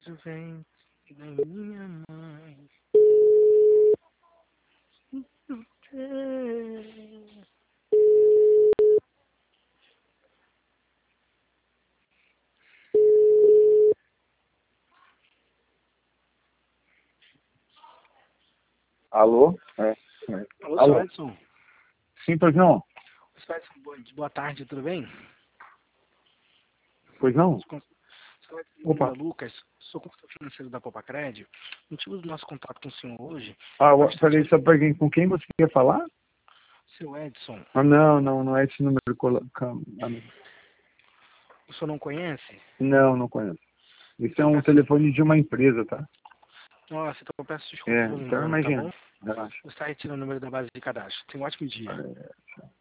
vem da minha mãe. Alô? Alô, Alô? seu Edson. Sim, pois não? Seu Edson, boa tarde, tudo bem? Pois não? Seu Edson, meu nome Opa. é Lucas, sou consultor financeiro da Popacred. O motivo do nosso contato com o senhor hoje... Peraí, só para com quem você quer falar? Seu Edson, Não é esse número. o senhor não conhece? Não conheço. Esse é Então um peço... telefone de uma empresa, tá? Nossa, então eu peço desculpa pelo Então engano, tá imagina. bom? Relaxa. Você está retirando o número da base de cadastro. Tenha um ótimo dia.